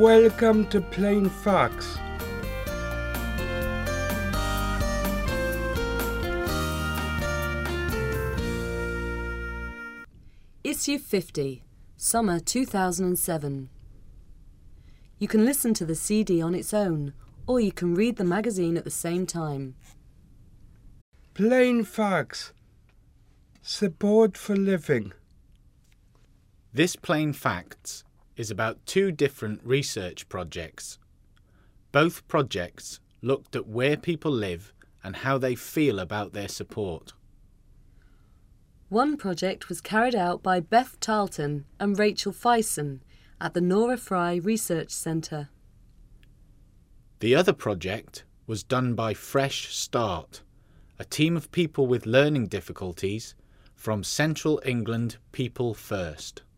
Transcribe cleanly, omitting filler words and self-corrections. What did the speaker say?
Welcome to Plain Facts. Issue 50, Summer 2007. You can listen to the CD on its own, or you can read the magazine at the same time. Plain Facts. Support for living. This Plain Facts is about two different research projects. Both projects looked at where people live and how they feel about their support. One project was carried out by Beth Tarleton and Rachel Fison at the Nora Fry Research Centre. The other project was done by Fresh Start, a team of people with learning difficulties from Central England People First.